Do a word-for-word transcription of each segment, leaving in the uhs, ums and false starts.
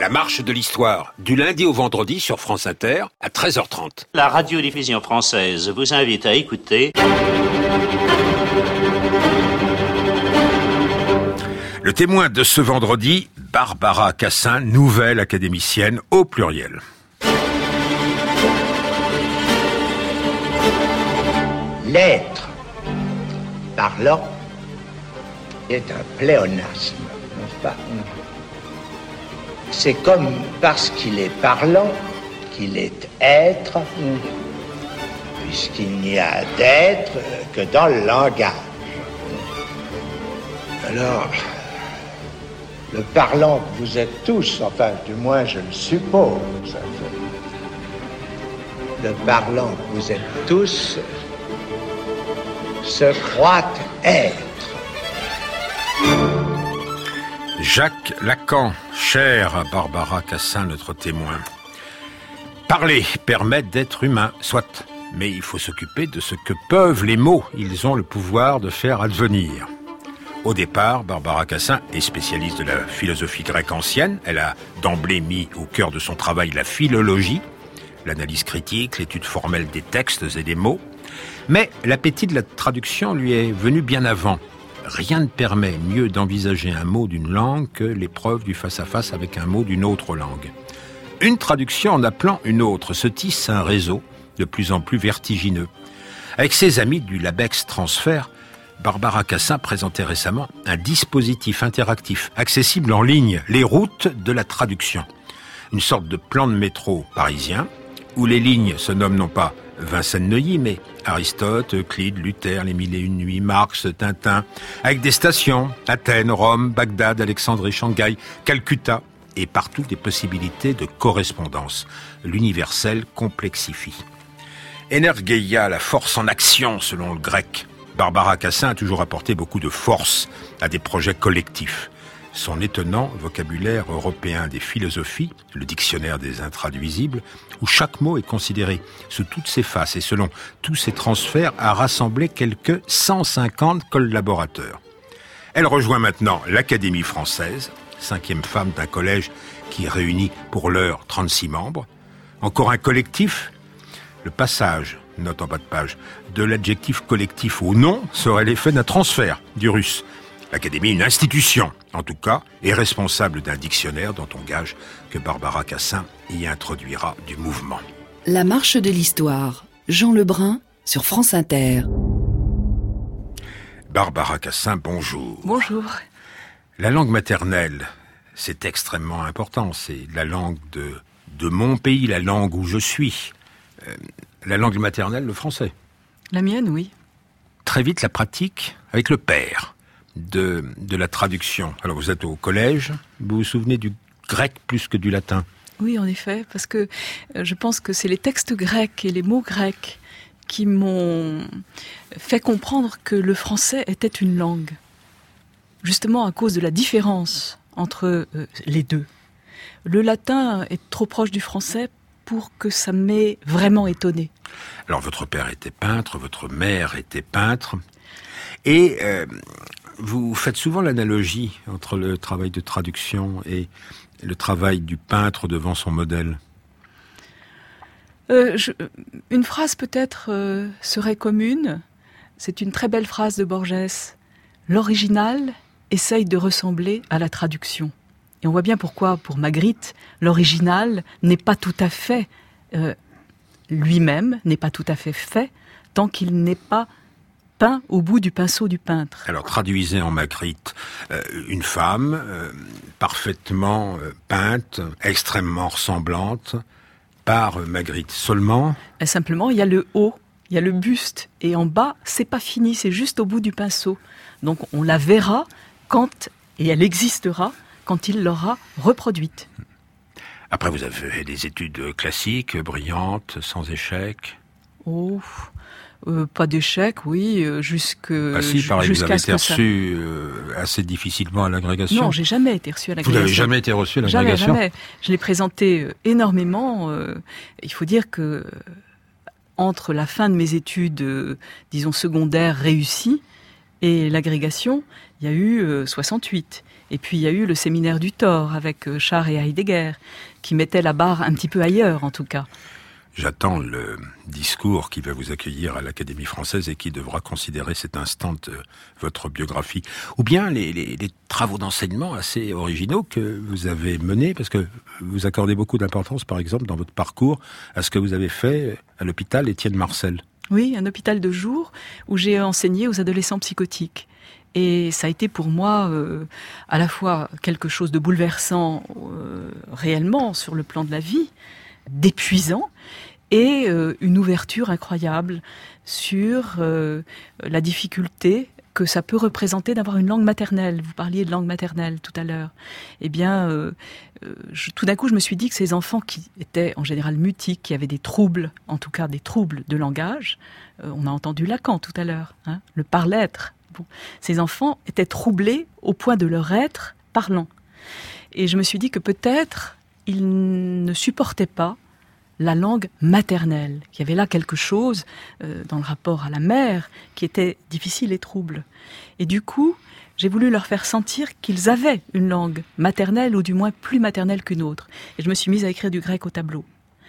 marche de l'histoire, du lundi au vendredi sur France Inter à treize heures trente. La radiodiffusion française vous invite à écouter... Le témoin de ce vendredi, Barbara Cassin, nouvelle académicienne au pluriel. L'être parlant est un pléonasme, n'est-ce pas? C'est comme parce qu'il est parlant qu'il est être, puisqu'il n'y a d'être que dans le langage. Alors, le parlant que vous êtes tous, enfin, du moins je le suppose, le parlant que vous êtes tous se croit être. Jacques Lacan, cher à Barbara Cassin, notre témoin. Parler permet d'être humain, soit, mais il faut s'occuper de ce que peuvent les mots. Ils ont le pouvoir de faire advenir. Au départ, Barbara Cassin est spécialiste de la philosophie grecque ancienne. Elle a d'emblée mis au cœur de son travail la philologie, l'analyse critique, l'étude formelle des textes et des mots. Mais l'appétit de la traduction lui est venu bien avant. Rien ne permet mieux d'envisager un mot d'une langue que l'épreuve du face-à-face avec un mot d'une autre langue. Une traduction en appelant une autre se tisse un réseau de plus en plus vertigineux. Avec ses amis du Labex Transfert, Barbara Cassin présentait récemment un dispositif interactif accessible en ligne, les routes de la traduction. Une sorte de plan de métro parisien où les lignes se nomment non pas Vincennes-Neuilly, mais Aristote, Euclide, Luther, les Mille et Une Nuits, Marx, Tintin, avec des stations, Athènes, Rome, Bagdad, Alexandrie, Shanghai, Calcutta, et partout des possibilités de correspondance. L'universel complexifie. Energeia, la force en action, selon le grec. Barbara Cassin a toujours apporté beaucoup de force à des projets collectifs. Son étonnant vocabulaire européen des philosophies, le dictionnaire des intraduisibles, où chaque mot est considéré sous toutes ses faces et selon tous ses transferts, a rassemblé quelques cent cinquante collaborateurs. Elle rejoint maintenant l'Académie française, cinquième femme d'un collège qui réunit pour l'heure trente-six membres. Encore un collectif. Le passage, note en bas de page, de l'adjectif collectif au nom serait l'effet d'un transfert du russe. L'Académie, une institution, en tout cas, est responsable d'un dictionnaire dont on gage que Barbara Cassin y introduira du mouvement. La marche de l'histoire, Jean Lebrun, sur France Inter. Barbara Cassin, bonjour. Bonjour. La langue maternelle, c'est extrêmement important. C'est la langue de, de mon pays, la langue où je suis. Euh, la langue maternelle, le français. La mienne, oui. Très vite, la pratique avec le père. De, de la traduction. Alors vous êtes au collège, vous vous souvenez du grec plus que du latin? Oui, en effet, parce que je pense que c'est les textes grecs et les mots grecs qui m'ont fait comprendre que le français était une langue. Justement à cause de la différence entre euh, les deux. Le latin est trop proche du français pour que ça m'ait vraiment étonné. Alors votre père était peintre, votre mère était peintre, et... Euh, Vous faites souvent l'analogie entre le travail de traduction et le travail du peintre devant son modèle. Euh, je, une phrase peut-être euh, serait commune. C'est une très belle phrase de Borges. L'original essaye de ressembler à la traduction. Et on voit bien pourquoi, pour Magritte, l'original n'est pas tout à fait euh, lui-même, n'est pas tout à fait fait, tant qu'il n'est pas peint au bout du pinceau du peintre. Alors traduisez en Magritte euh, une femme euh, parfaitement euh, peinte, extrêmement ressemblante, par euh, Magritte seulement. Et simplement, il y a le haut, il y a le buste, et en bas, c'est pas fini, c'est juste au bout du pinceau. Donc on la verra quand, et elle existera, quand il l'aura reproduite. Après, vous avez fait des études classiques, brillantes, sans échec. Oh... Euh, pas d'échec, oui, euh, jusque, ah si, pareil, jusqu'à vous avez ce été que ça... reçu euh, assez difficilement à l'agrégation. Non, j'ai jamais été reçu à l'agrégation. Vous n'avez jamais été reçu à l'agrégation? Jamais, jamais. Je l'ai présenté euh, énormément. Euh, il faut dire que euh, entre la fin de mes études, euh, disons secondaires réussies, et l'agrégation, il y a eu euh, soixante-huit. Et puis il y a eu le séminaire du Thor avec Char et Heidegger, qui mettait la barre un petit peu ailleurs en tout cas. J'attends le discours qui va vous accueillir à l'Académie française et qui devra considérer cet instant de votre biographie. Ou bien les, les, les travaux d'enseignement assez originaux que vous avez menés, parce que vous accordez beaucoup d'importance, par exemple, dans votre parcours, à ce que vous avez fait à l'hôpital Étienne Marcel. Oui, un hôpital de jour où j'ai enseigné aux adolescents psychotiques. Et ça a été pour moi euh, à la fois quelque chose de bouleversant euh, réellement sur le plan de la vie, d'épuisant, et euh, une ouverture incroyable sur euh, la difficulté que ça peut représenter d'avoir une langue maternelle. Vous parliez de langue maternelle tout à l'heure. Eh bien, euh, je, tout d'un coup, je me suis dit que ces enfants qui étaient en général mutiques, qui avaient des troubles, en tout cas des troubles de langage, euh, on a entendu Lacan tout à l'heure, hein, le par-l'être. Bon, ces enfants étaient troublés au point de leur être parlant. Et je me suis dit que peut-être ils ne supportaient pas la langue maternelle. Il y avait là quelque chose euh, dans le rapport à la mère qui était difficile et trouble. Et du coup, j'ai voulu leur faire sentir qu'ils avaient une langue maternelle, ou du moins plus maternelle qu'une autre. Et je me suis mise à écrire du grec au tableau.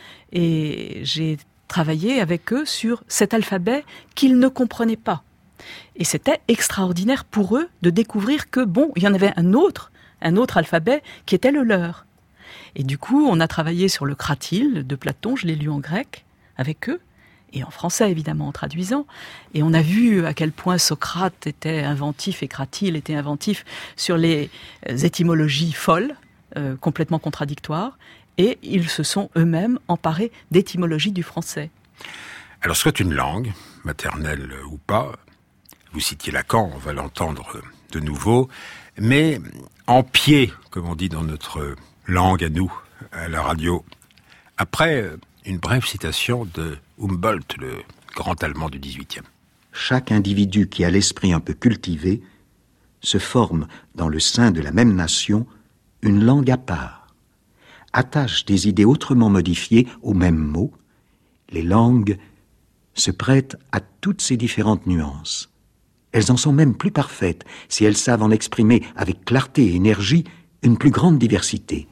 Et j'ai travaillé avec eux sur cet alphabet qu'ils ne comprenaient pas. Et c'était extraordinaire pour eux de découvrir que, bon, il y en avait un autre, un autre alphabet qui était le leur. Et du coup, on a travaillé sur le Cratyle de Platon, je l'ai lu en grec avec eux, et en français évidemment en traduisant. Et on a vu à quel point Socrate était inventif et Cratyle était inventif sur les étymologies folles, euh, complètement contradictoires, et ils se sont eux-mêmes emparés d'étymologie du français. Alors, soit une langue, maternelle ou pas, vous citiez Lacan, on va l'entendre de nouveau, mais en pied, comme on dit dans notre langue à nous, à la radio. Après une brève citation de Humboldt, le grand Allemand du dix-huitième. Chaque individu qui a l'esprit un peu cultivé se forme dans le sein de la même nation une langue à part, attache des idées autrement modifiées aux mêmes mots. Les langues se prêtent à toutes ces différentes nuances. Elles en sont même plus parfaites si elles savent en exprimer avec clarté et énergie une plus grande diversité.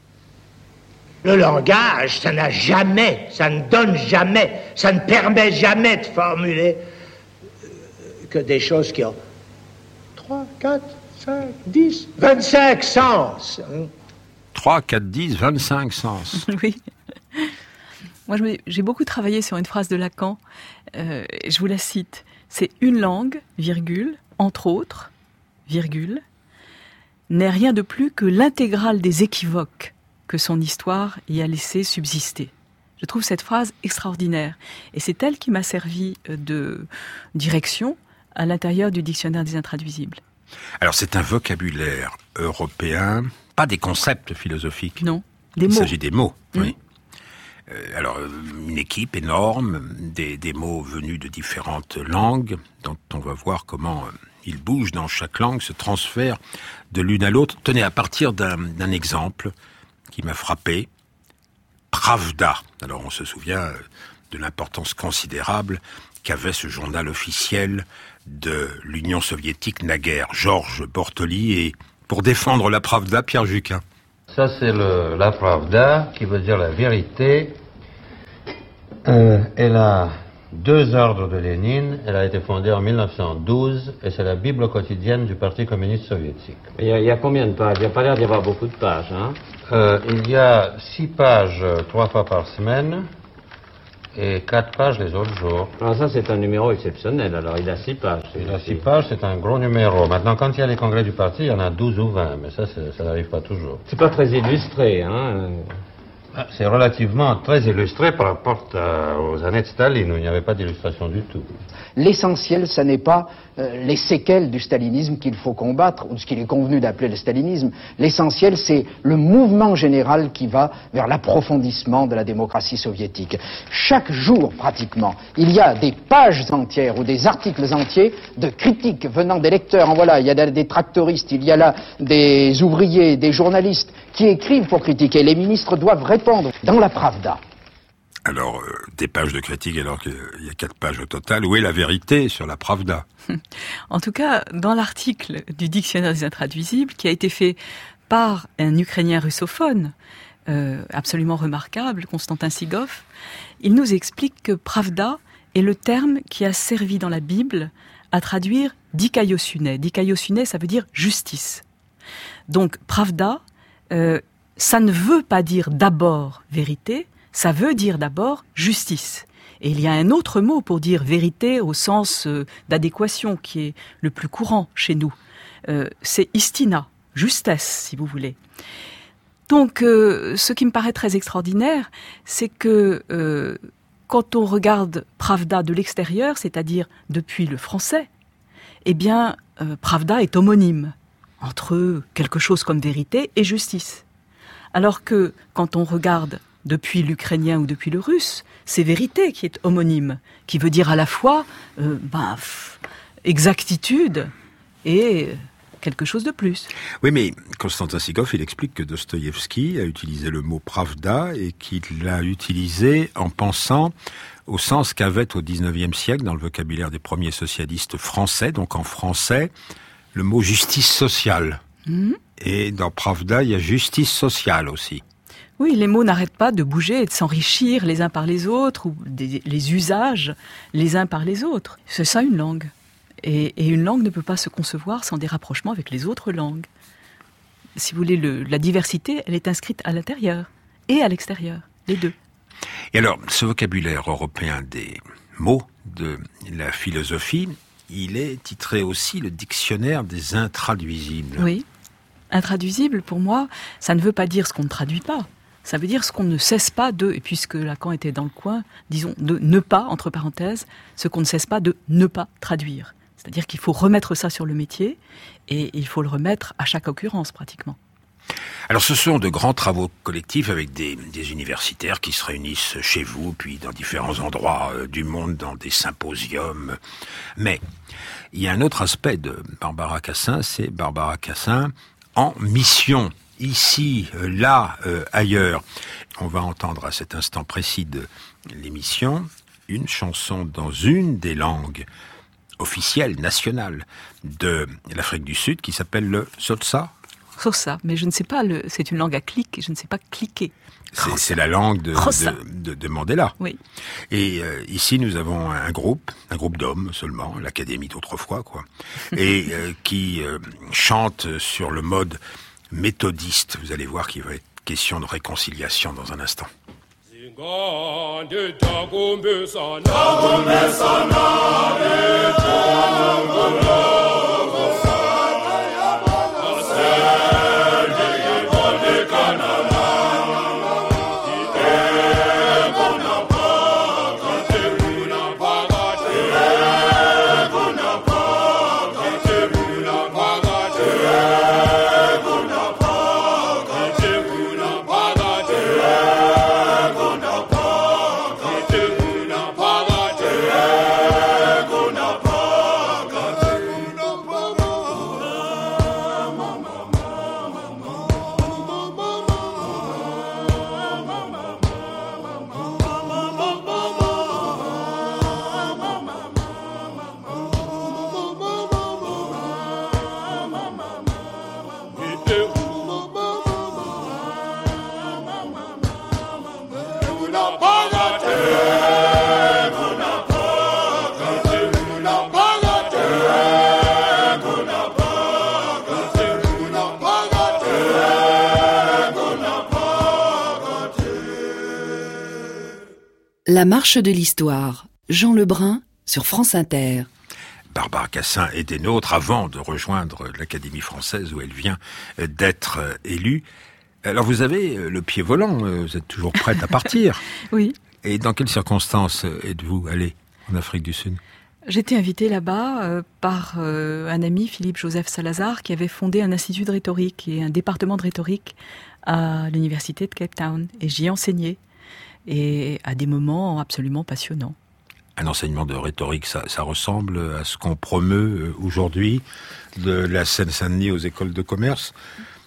Le langage, ça n'a jamais, ça ne donne jamais, ça ne permet jamais de formuler que des choses qui ont trois, quatre, cinq, dix, vingt-cinq sens. trois, quatre, dix, vingt-cinq sens. Oui. Moi, j'ai beaucoup travaillé sur une phrase de Lacan. Euh, je vous la cite. C'est une langue, virgule, entre autres, virgule, n'est rien de plus que l'intégrale des équivoques que son histoire y a laissé subsister. Je trouve cette phrase extraordinaire. Et c'est elle qui m'a servi de direction à l'intérieur du dictionnaire des intraduisibles. Alors c'est un vocabulaire européen, pas des concepts philosophiques. Non, des Il mots. Il s'agit des mots, mmh. oui. Euh, alors, une équipe énorme, des, des mots venus de différentes langues, dont on va voir comment euh, ils bougent dans chaque langue, se transfèrent de l'une à l'autre. Tenez, à partir d'un, d'un exemple qui m'a frappé, Pravda. Alors, on se souvient de l'importance considérable qu'avait ce journal officiel de l'Union soviétique naguère, Georges Bortoli, et pour défendre la Pravda, Pierre Juquin. Ça, c'est le, la Pravda, qui veut dire la vérité. Euh, elle a deux ordres de Lénine. Elle a été fondée en mille neuf cent douze et c'est la Bible quotidienne du Parti communiste soviétique. Il y a, il y a combien de pages? Il n'y a pas l'air d'y avoir beaucoup de pages, hein? euh, Il y a six pages euh, trois fois par semaine et quatre pages les autres jours. Alors ça, c'est un numéro exceptionnel. Alors, il a six pages. Il a six pages, c'est un gros numéro. Maintenant, quand il y a les congrès du parti, il y en a douze ou vingt, mais ça, ça n'arrive pas toujours. C'est pas très illustré, hein? C'est relativement très illustré par rapport à, aux années de Staline, où il n'y avait pas d'illustration du tout. L'essentiel, ce n'est pas euh, les séquelles du stalinisme qu'il faut combattre, ou de ce qu'il est convenu d'appeler le stalinisme. L'essentiel, c'est le mouvement général qui va vers l'approfondissement de la démocratie soviétique. Chaque jour, pratiquement, il y a des pages entières ou des articles entiers de critiques venant des lecteurs. En voilà, il y a des tractoristes, il y a là des ouvriers, des journalistes qui écrivent pour critiquer. Les ministres doivent répondre dans la Pravda. Alors, euh, des pages de critique alors qu'il y a quatre pages au total. Où est la vérité sur la Pravda ? En tout cas, dans l'article du Dictionnaire des intraduisibles, qui a été fait par un Ukrainien russophone, euh, absolument remarquable, Konstantin Sigov, il nous explique que Pravda est le terme qui a servi dans la Bible à traduire dikaiosune. Dikaiosune, ça veut dire justice. Donc, Pravda, euh, ça ne veut pas dire d'abord vérité, ça veut dire d'abord justice. Et il y a un autre mot pour dire vérité au sens euh, d'adéquation qui est le plus courant chez nous. Euh, c'est istina, justesse, si vous voulez. Donc, euh, ce qui me paraît très extraordinaire, c'est que euh, quand on regarde Pravda de l'extérieur, c'est-à-dire depuis le français, eh bien, euh, Pravda est homonyme entre quelque chose comme vérité et justice. Alors que quand on regarde depuis l'ukrainien ou depuis le russe, c'est vérité qui est homonyme, qui veut dire à la fois euh, ben, pff, exactitude et quelque chose de plus. Oui, mais Konstantin Sigov, il explique que Dostoïevski a utilisé le mot Pravda et qu'il l'a utilisé en pensant au sens qu'avait au dix-neuvième siècle, dans le vocabulaire des premiers socialistes français, donc en français, le mot justice sociale. Mmh. Et dans Pravda, il y a justice sociale aussi. Oui, les mots n'arrêtent pas de bouger et de s'enrichir les uns par les autres, ou des, les usages les uns par les autres. C'est ça une langue. Et, et une langue ne peut pas se concevoir sans des rapprochements avec les autres langues. Si vous voulez, le, la diversité, elle est inscrite à l'intérieur et à l'extérieur, les deux. Et alors, ce vocabulaire européen des mots de la philosophie, il est titré aussi le dictionnaire des intraduisibles. Oui. Intraduisible, pour moi, ça ne veut pas dire ce qu'on ne traduit pas. Ça veut dire ce qu'on ne cesse pas de, et puisque Lacan était dans le coin, disons, de ne pas, entre parenthèses, ce qu'on ne cesse pas de ne pas traduire. C'est-à-dire qu'il faut remettre ça sur le métier, et il faut le remettre à chaque occurrence, pratiquement. Alors ce sont de grands travaux collectifs avec des, des universitaires qui se réunissent chez vous, puis dans différents endroits euh, du monde, dans des symposiums. Mais il y a un autre aspect de Barbara Cassin, c'est Barbara Cassin en mission. Ici, là, euh, ailleurs. On va entendre à cet instant précis de l'émission une chanson dans une des langues officielles, nationales de l'Afrique du Sud qui s'appelle le Xhosa. Xhosa, mais je ne sais pas, le, c'est une langue à clic et je ne sais pas cliquer. C'est, c'est la langue de, de, de, de Mandela. Oui. Et euh, ici, nous avons un groupe, un groupe d'hommes seulement, l'Académie d'autrefois, quoi, et euh, qui euh, chante sur le mode méthodiste. Vous allez voir qu'il va être question de réconciliation dans un instant. La marche de l'histoire, Jean Lebrun sur France Inter. Barbara Cassin est des nôtres avant de rejoindre l'Académie française où elle vient d'être élue. Alors vous avez le pied volant, vous êtes toujours prête à partir. Oui. Et dans quelles circonstances êtes-vous allée en Afrique du Sud ? J'étais invitée là-bas euh, par euh, un ami, Philippe-Joseph Salazar, qui avait fondé un institut de rhétorique et un département de rhétorique à l'université de Cape Town. Et j'y ai enseigné. Et à des moments absolument passionnants. Un enseignement de rhétorique, ça, ça ressemble à ce qu'on promeut aujourd'hui de la Seine-Saint-Denis aux écoles de commerce.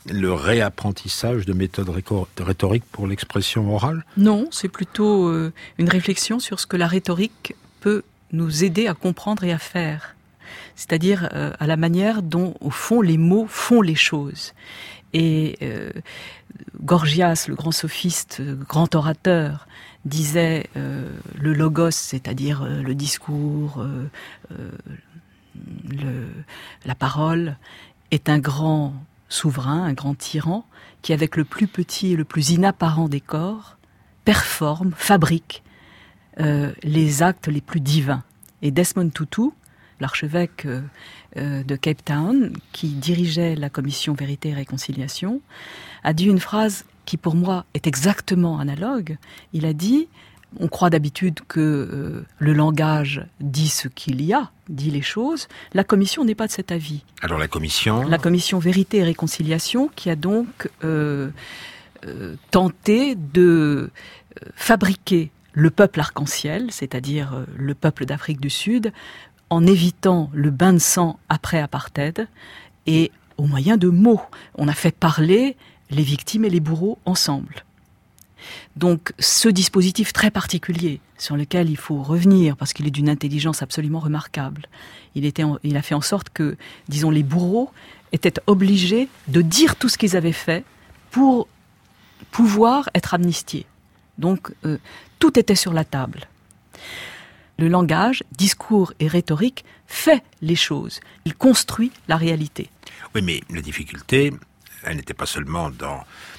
le réapprentissage de méthodes réco- rhétoriques pour l'expression orale ? Non, c'est plutôt euh, une réflexion sur ce que la rhétorique peut nous aider à comprendre et à faire. C'est-à-dire euh, à la manière dont, au fond, les mots font les choses. Et euh, Gorgias, le grand sophiste, euh, grand orateur, disait euh, le logos, c'est-à-dire euh, le discours, euh, euh, le, la parole, est un grand souverain, un grand tyran, qui avec le plus petit et le plus inapparent des corps, performe, fabrique euh, les actes les plus divins. Et Desmond Tutu, l'archevêque euh, euh, de Cape Town, qui dirigeait la commission Vérité et Réconciliation, a dit une phrase qui pour moi est exactement analogue. Il a dit, on croit d'habitude que euh, le langage dit ce qu'il y a, dit les choses. La commission n'est pas de cet avis. Alors la commission La commission Vérité et Réconciliation, qui a donc euh, euh, tenté de euh, fabriquer le peuple arc-en-ciel, c'est-à-dire euh, le peuple d'Afrique du Sud, en évitant le bain de sang après apartheid et au moyen de mots. On a fait parler les victimes et les bourreaux ensemble. Donc ce dispositif très particulier sur lequel il faut revenir parce qu'il est d'une intelligence absolument remarquable, il, était en, il a fait en sorte que, disons, les bourreaux étaient obligés de dire tout ce qu'ils avaient fait pour pouvoir être amnistiés. Donc euh, tout était sur la table. Le langage, discours et rhétorique fait les choses. Il construit la réalité. Oui, mais la difficulté, elle n'était pas seulement dans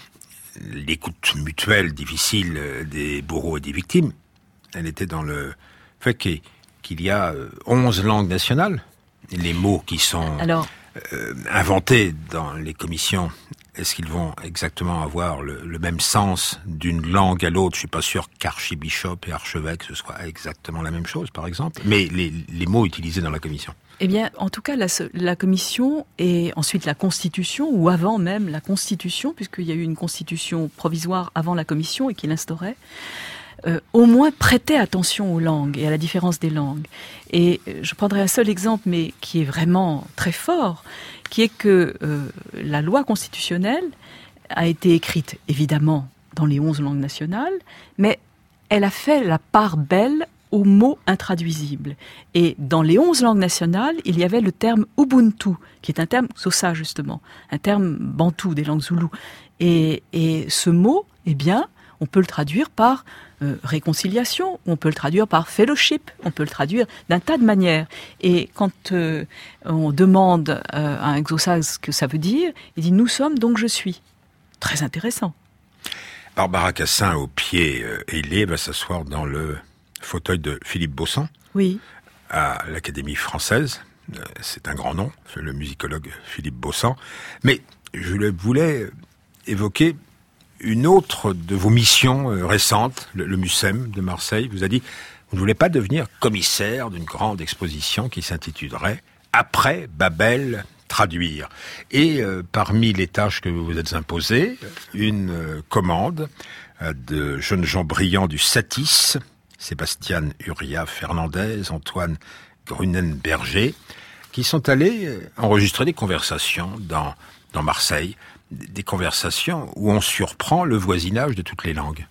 l'écoute mutuelle difficile des bourreaux et des victimes. Elle était dans le fait qu'il y a onze langues nationales. Les mots qui sont Alors, euh, inventés dans les commissions, est-ce qu'ils vont exactement avoir le, le même sens d'une langue à l'autre ? Je suis pas sûr qu'archibishop et archevêque ce soit exactement la même chose, par exemple. Mais les, les mots utilisés dans la commission. Eh bien, en tout cas, la, la commission et ensuite la constitution, ou avant même la constitution, puisqu'il y a eu une constitution provisoire avant la commission et qui l'instaurait, euh, au moins prêtait attention aux langues et à la différence des langues. Et je prendrai un seul exemple, mais qui est vraiment très fort, qui est que euh, la loi constitutionnelle a été écrite, évidemment, dans les onze langues nationales, mais elle a fait la part belle aux mots intraduisibles. Et dans les onze langues nationales, il y avait le terme Ubuntu, qui est un terme Xhosa, justement, un terme bantou des langues zoulou. Et, et ce mot, eh bien, on peut le traduire par euh, réconciliation, on peut le traduire par fellowship, on peut le traduire d'un tas de manières. Et quand euh, on demande euh, à un Xhosa ce que ça veut dire, il dit « nous sommes, donc je suis ». Très intéressant. Barbara Cassin, au pied euh, ailé, va s'asseoir dans le fauteuil de Philippe Baussan, oui, à l'Académie française. C'est un grand nom, c'est le musicologue Philippe Baussan. Mais je voulais évoquer une autre de vos missions récentes, le, le MUSEM de Marseille. Vous a dit, vous ne voulez pas devenir commissaire d'une grande exposition qui s'intitulerait « Après Babel, traduire ». Et euh, parmi les tâches que vous vous êtes imposées, une euh, commande euh, de jeunes gens brillants du Satis, Sébastien Uria Fernandez, Antoine Grunen-Berger, qui sont allés enregistrer des conversations dans, dans Marseille, des conversations où on surprend le voisinage de toutes les langues.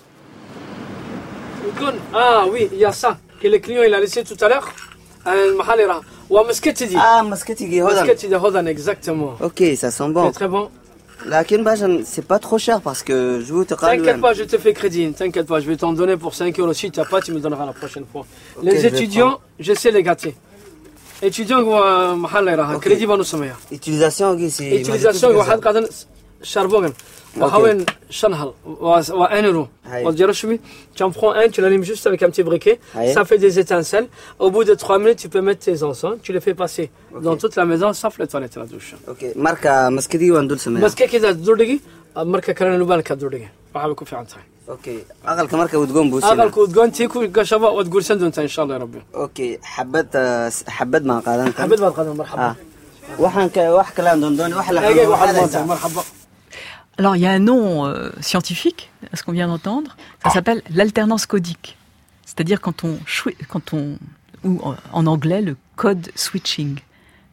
Ah oui, il y a ça, que le client il a laissé tout à l'heure. Ah, Masketigi, Hodan, exactement. Ok, ça sent bon. C'est très bon. La Kenbajan, c'est pas trop cher parce que je vous te T'inquiète pas, je te fais crédit, t'inquiète pas, je vais t'en donner pour cinq euros. Si tu n'as pas, tu me donneras la prochaine fois. Okay, les étudiants, je sais les gâter. Étudiants, okay. Crédit va nous sommer. Utilisation, ok, c'est. Utilisation, charbon. وحاول شنهل وان euro. Tu en prends un, tu l'allumes juste avec un petit briquet, ça fait des étincelles. Au bout de trois minutes, tu peux mettre tes encens, tu les fais passer okay. dans toute la maison, sauf les toilettes et la douche. Ok. Marca مسكتي وندول سميها. مسكتي كذا تدردقي، marca كلام نبان كدردقي. وحابك في عنتها. اوكي. أغل كماركة وتقوم بوسينا. أغل كوتقوم تيكو قشبة وتقول سندو أنت إن شاء الله يا ربي. اوكي. حبت حبت ما قادم. حبت ما قادم مرحبا. آه. وحن ك وح كلام دندوني وح لحم. واحد مرحبا. Alors, il y a un nom euh, scientifique à ce qu'on vient d'entendre. Ça s'appelle l'alternance codique. C'est-à-dire quand on, quand on, ou en anglais, le code switching.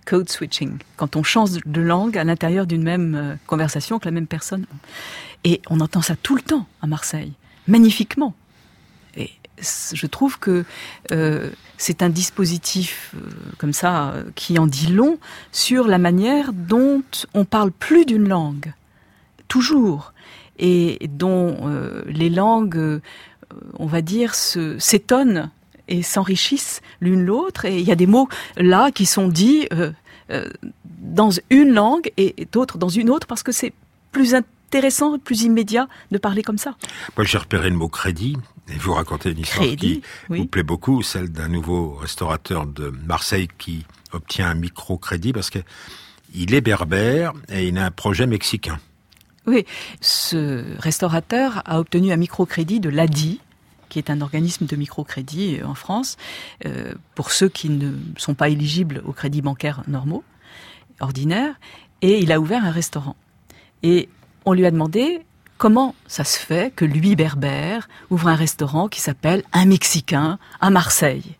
code switching, quand on change de langue à l'intérieur d'une même euh, conversation avec la même personne. Et on entend ça tout le temps à Marseille, magnifiquement. Et je trouve que euh, c'est un dispositif euh, comme ça euh, qui en dit long sur la manière dont on parle plus d'une langue, toujours, et dont euh, les langues, euh, on va dire, se, s'étonnent et s'enrichissent l'une l'autre. Et il y a des mots là qui sont dits euh, euh, dans une langue et d'autres dans une autre parce que c'est plus intéressant, plus immédiat de parler comme ça. Moi, j'ai repéré le mot crédit et vous racontez une histoire crédit, qui oui. vous plaît beaucoup, celle d'un nouveau restaurateur de Marseille qui obtient un microcrédit parce que il est berbère et il a un projet mexicain. Oui, ce restaurateur a obtenu un microcrédit de l'A D I, qui est un organisme de microcrédit en France, euh, pour ceux qui ne sont pas éligibles aux crédits bancaires normaux, ordinaires, et il a ouvert un restaurant. Et on lui a demandé comment ça se fait que lui, berbère, ouvre un restaurant qui s'appelle Un Mexicain à Marseille.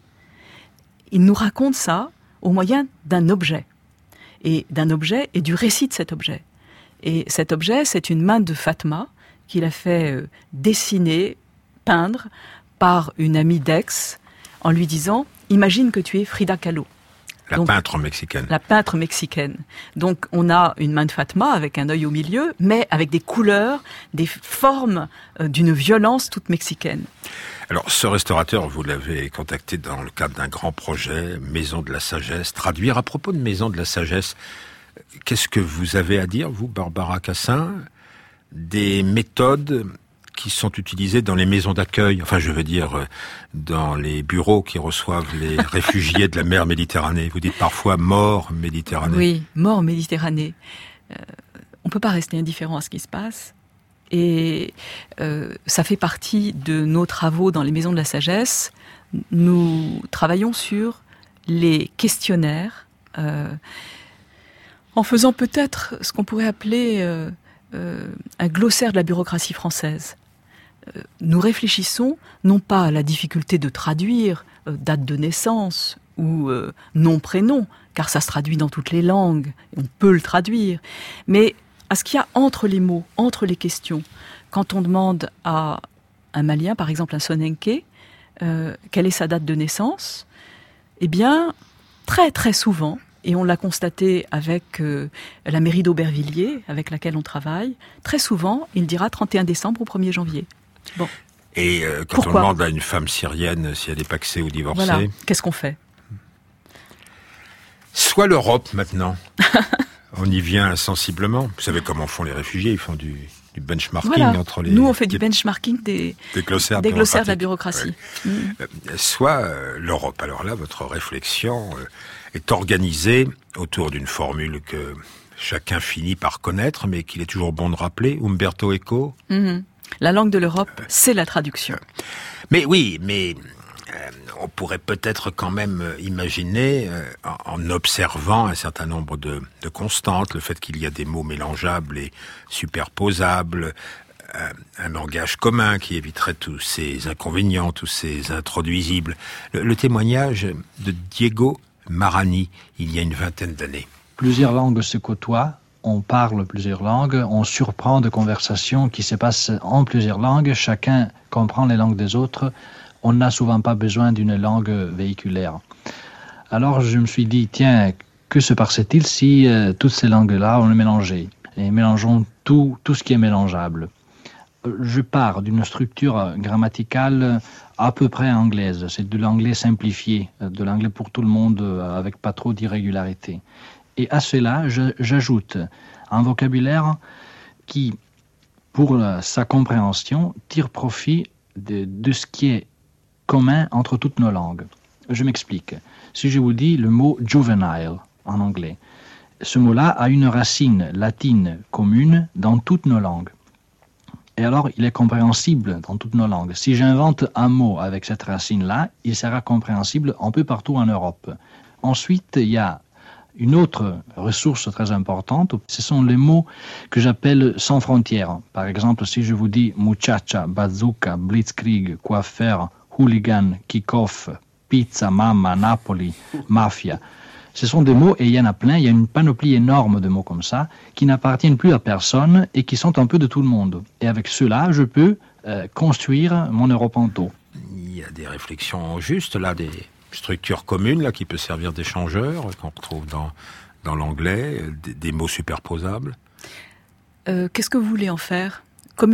Il nous raconte ça au moyen d'un objet, et d'un objet et du récit de cet objet. Et cet objet, c'est une main de Fatma qu'il a fait euh, dessiner, peindre par une amie d'ex en lui disant « Imagine que tu es Frida Kahlo ». La Donc, peintre mexicaine. La peintre mexicaine. Donc on a une main de Fatma avec un œil au milieu, mais avec des couleurs, des formes euh, d'une violence toute mexicaine. Alors ce restaurateur, vous l'avez contacté dans le cadre d'un grand projet, Maison de la Sagesse. Traduire à propos de Maison de la Sagesse, qu'est-ce que vous avez à dire, vous, Barbara Cassin, des méthodes qui sont utilisées dans les maisons d'accueil, enfin je veux dire dans les bureaux qui reçoivent les réfugiés de la mer Méditerranée. Vous dites parfois mort Méditerranée. Oui, mort Méditerranée. Euh, on ne peut pas rester indifférent à ce qui se passe. Et euh, ça fait partie de nos travaux dans les maisons de la sagesse. Nous travaillons sur les questionnaires, euh, en faisant peut-être ce qu'on pourrait appeler euh, euh, un glossaire de la bureaucratie française. Euh, nous réfléchissons non pas à la difficulté de traduire euh, date de naissance ou euh, nom-prénom, car ça se traduit dans toutes les langues, on peut le traduire, mais à ce qu'il y a entre les mots, entre les questions. Quand on demande à un Malien, par exemple un Sonenké, euh, quelle est sa date de naissance, eh bien, très très souvent, et on l'a constaté avec euh, la mairie d'Aubervilliers, avec laquelle on travaille, très souvent, il dira trente et un décembre ou premier janvier. Bon. Et euh, quand Pourquoi on demande à une femme syrienne si elle est paxée ou divorcée... Voilà, qu'est-ce qu'on fait? Soit l'Europe, maintenant. On y vient sensiblement. Vous savez comment font les réfugiés, ils font du, du benchmarking voilà. entre les... Nous, on fait du benchmarking des, des glossaires, des glossaires de la bureaucratie. Oui. Mmh. Soit euh, l'Europe. Alors là, votre réflexion euh, est organisée autour d'une formule que chacun finit par connaître, mais qu'il est toujours bon de rappeler, Umberto Eco. Mmh. La langue de l'Europe, euh, c'est la traduction. Mais oui, mais... Euh, on pourrait peut-être quand même imaginer, euh, en, en observant un certain nombre de, de constantes, le fait qu'il y a des mots mélangeables et superposables, euh, un langage commun qui éviterait tous ces inconvénients, tous ces introduisibles. Le, le témoignage de Diego Marani, il y a une vingtaine d'années. Plusieurs langues se côtoient, on parle plusieurs langues, on surprend de conversations qui se passent en plusieurs langues, chacun comprend les langues des autres. On n'a souvent pas besoin d'une langue véhiculaire. Alors je me suis dit, tiens, que se passerait-il si euh, toutes ces langues-là, on les mélangeait? Et mélangeons tout, tout ce qui est mélangeable. Je pars d'une structure grammaticale à peu près anglaise. C'est de l'anglais simplifié, de l'anglais pour tout le monde, avec pas trop d'irrégularité. Et à cela, je, j'ajoute un vocabulaire qui, pour sa compréhension, tire profit de, de ce qui est commun entre toutes nos langues. Je m'explique. Si je vous dis le mot juvenile en anglais, ce mot-là a une racine latine commune dans toutes nos langues. Et alors, il est compréhensible dans toutes nos langues. Si j'invente un mot avec cette racine-là, il sera compréhensible un peu partout en Europe. Ensuite, il y a une autre ressource très importante, ce sont les mots que j'appelle sans frontières. Par exemple, si je vous dis muchacha, bazooka, blitzkrieg, coiffeur, hooligan, kick-off, pizza, mamma, Napoli, mafia. Ce sont des mots, et il y en a plein, il y a une panoplie énorme de mots comme ça, qui n'appartiennent plus à personne et qui sont un peu de tout le monde. Et avec cela, je peux euh, construire mon Europanto. Il y a des réflexions justes, là, des structures communes, là, qui peuvent servir d'échangeurs, qu'on retrouve dans, dans l'anglais, des, des mots superposables. Euh, qu'est-ce que vous voulez en faire ? Communiquer ?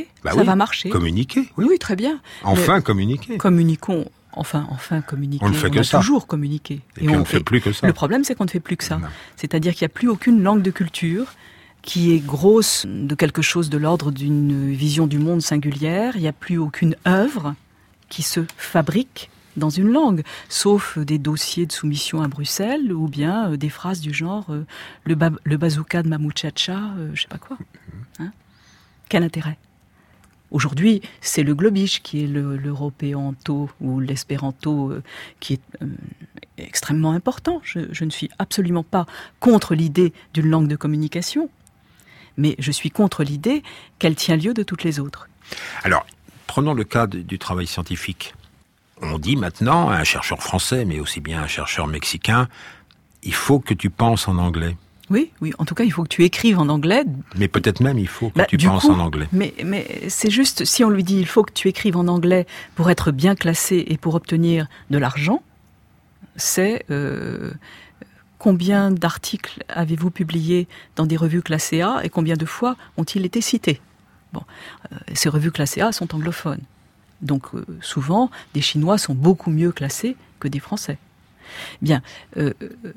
Bah Ça oui, va marcher ? Communiquer, oui. Oui, très bien. Enfin, Mais communiquer. Communiquons. Enfin, enfin, communiquer. On ne fait on que a ça. toujours communiqué. Et, et puis on ne fait plus que ça. Le problème, c'est qu'on ne fait plus que ça. Non. C'est-à-dire qu'il n'y a plus aucune langue de culture qui est grosse de quelque chose de l'ordre d'une vision du monde singulière. Il n'y a plus aucune œuvre qui se fabrique dans une langue, sauf des dossiers de soumission à Bruxelles ou bien des phrases du genre euh, le, ba- le bazooka de ma muchacha, euh, je sais pas quoi. Hein ? Quel intérêt ? Aujourd'hui, c'est le globish qui est le, l'européanto ou l'espéranto euh, qui est euh, extrêmement important. Je, je ne suis absolument pas contre l'idée d'une langue de communication, mais je suis contre l'idée qu'elle tient lieu de toutes les autres. Alors, prenons le cas de, du travail scientifique. On dit maintenant à un chercheur français, mais aussi bien à un chercheur mexicain, il faut que tu penses en anglais. Oui, oui. En tout cas, il faut que tu écrives en anglais. Mais peut-être même il faut que bah, tu penses coup, en anglais. Mais, mais c'est juste, si on lui dit il faut que tu écrives en anglais pour être bien classé et pour obtenir de l'argent, c'est euh, combien d'articles avez-vous publiés dans des revues classées A et combien de fois ont-ils été cités ? Bon, euh, ces revues classées A sont anglophones. Donc euh, souvent, des Chinois sont beaucoup mieux classés que des Français. Bien, euh,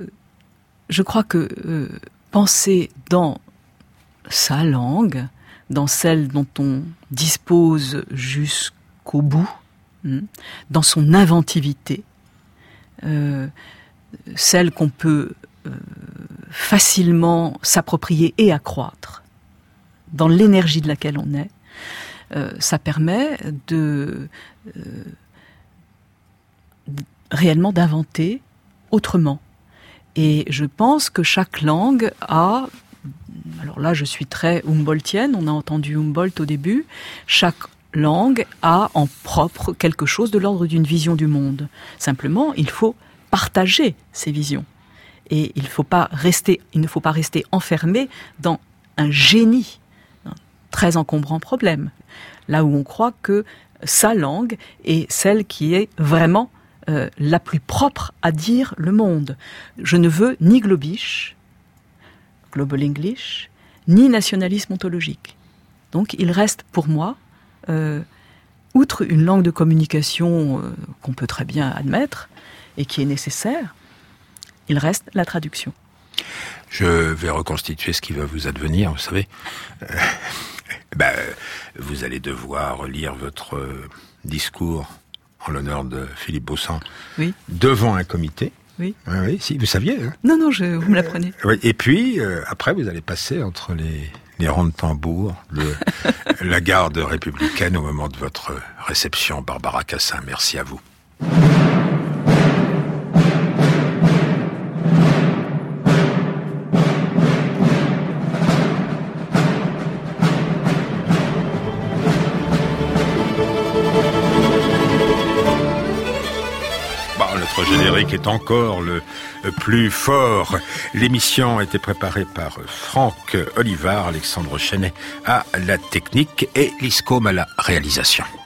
je crois que euh, penser dans sa langue, dans celle dont on dispose jusqu'au bout, hein, dans son inventivité, euh, celle qu'on peut euh, facilement s'approprier et accroître, dans l'énergie de laquelle on est, Euh, ça permet de, euh, de réellement d'inventer autrement. Et je pense que chaque langue a, alors là je suis très humboldtienne, on a entendu Humboldt au début, chaque langue a en propre quelque chose de l'ordre d'une vision du monde. Simplement, il faut partager ces visions. Et il faut pas rester, il ne faut pas rester enfermé dans un génie, un très encombrant problème. Là où on croit que sa langue est celle qui est vraiment euh, la plus propre à dire le monde. Je ne veux ni globish, global English, ni nationalisme ontologique. Donc il reste pour moi, euh, outre une langue de communication euh, qu'on peut très bien admettre et qui est nécessaire, il reste la traduction. Je vais reconstituer ce qui va vous advenir, vous savez. Euh, ben, vous allez devoir lire votre euh, discours en l'honneur de Philippe Beaussan oui. devant un comité. Oui. Oui, oui, si, vous saviez. Hein. Non, non, je, vous me l'apprenez. Euh, oui, et puis, euh, après, vous allez passer entre les, les rangs de tambour de la garde républicaine au moment de votre réception. Barbara Cassin, merci à vous. Notre générique est encore le plus fort. L'émission a été préparée par Franck Olivard, Alexandre Chenet à la technique et Liscôme à la réalisation.